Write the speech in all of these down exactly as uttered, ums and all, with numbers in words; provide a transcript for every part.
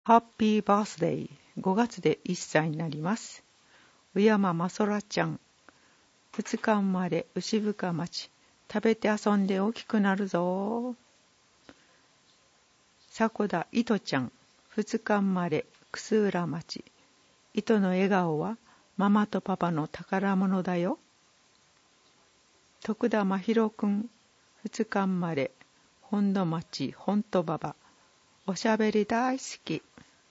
ハッピーバースデー。ごがつでいっさいになります。宇山まそらちゃん。ふつか生まれ、牛深町。食べて遊んで大きくなるぞ。迫田いとちゃん。ふつか生まれ、楠浦町。いとの笑顔はママとパパの宝物だよ。徳田真宙くん。ふつか生まれ、本土町、本土馬場。おしゃべり大好き。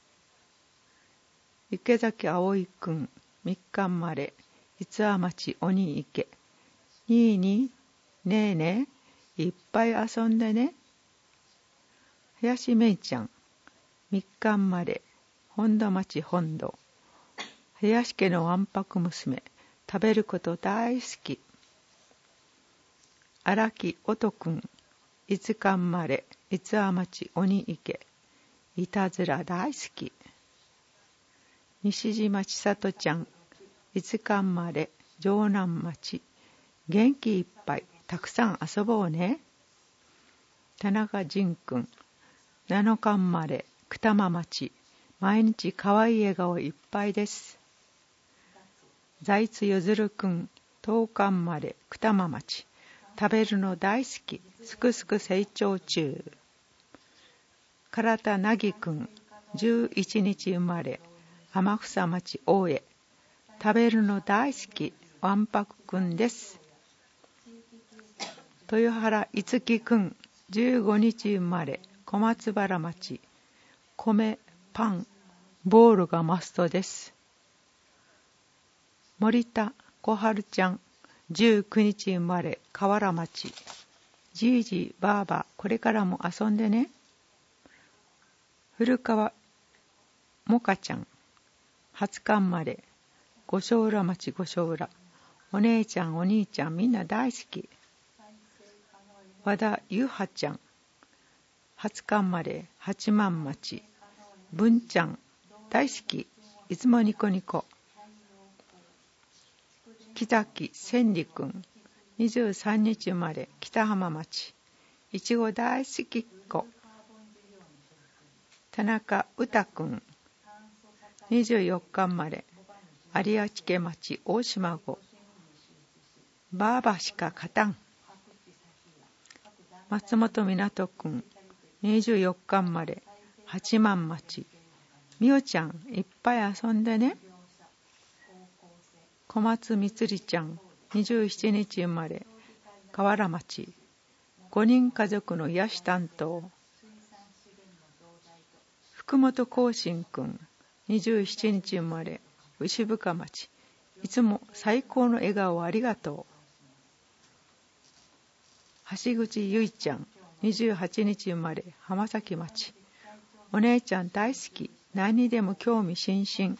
池崎葵くん。みっか生まれ、五和町鬼池。にいに、ねえねえ、いっぱい遊んでね。林めいちゃん。みっか生まれ、本土町本土。林家のわんぱく娘。食べること大好き。荒木音くん。いつか生まれ、五和町鬼池。いたずら大好き。西島千里ちゃん。いつか生まれ、城南町。元気いっぱい、たくさん遊ぼうね。田中仁くん。なのか生まれ、二間町。毎日かわいい笑顔いっぱいです。財津ゆずるくん。とおか生まれ、二間町。食べるの大好き。すくすく成長中。唐田なぎくん。じゅういちにち生まれ、天草町大江。食べるの大好き。わんぱくくんです。豊原いつきくん。じゅうごにち生まれ、小松原町。米、パン、ボールがマストです。森田小春ちゃん。じゅうくにち生まれ、河原町。じいじ、ばあば、これからも遊んでね。古川もかちゃん。はつか生まれ、五所浦町五所浦。お姉ちゃんお兄ちゃんみんな大好き。和田ゆはちゃん。はつか生まれ、八幡町。文ちゃん大好き。いつもニコニコ。北木千里くん。にじゅうさんにち生まれ、北浜町。いちご大好きっ子。田中歌くん。にじゅうよっか生まれ、有明家町大島郷。ばあばしか勝たん。松本湊くん。にじゅうよっか生まれ、八幡町。みおちゃんいっぱい遊んでね。小松みつりちゃん。にじゅうしちにち生まれ、河原町。ごにん家族の癒し担当。福本光信くん。にじゅうしちにち生まれ、牛深町。いつも最高の笑顔をありがとう。橋口ゆいちゃん。にじゅうはちにち生まれ、浜崎町。お姉ちゃん大好き。何にでも興味津々。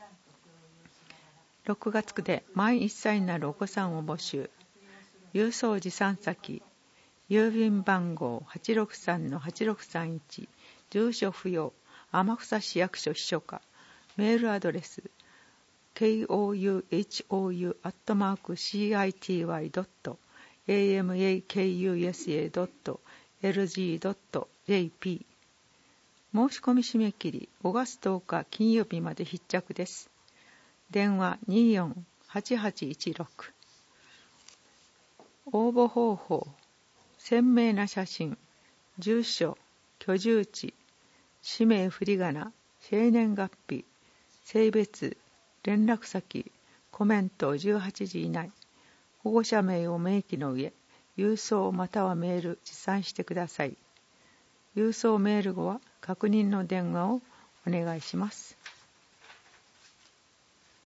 ろくがつで満いっさいになるお子さんを募集。郵送持参先。郵便番号 はちろくさんのはちろくさんいち。住所不要。天草市役所秘書課。メールアドレス ケーオーユーエイチオーユー アットマーク シーアイティーワイ ドット エーエムエーケーユーエスエー ドット エルジー ドット ジェーピー。申し込み締め切りごがつとおか金曜日まで必着です。電話 にーよんはちはちいちろく。応募方法。鮮明な写真、住所、居住地、氏名振り仮名、生年月日、性別、連絡先、コメントじゅうはちじ以内、保護者名を明記の上、郵送またはメール持参してください。郵送メール後は確認の電話をお願いします。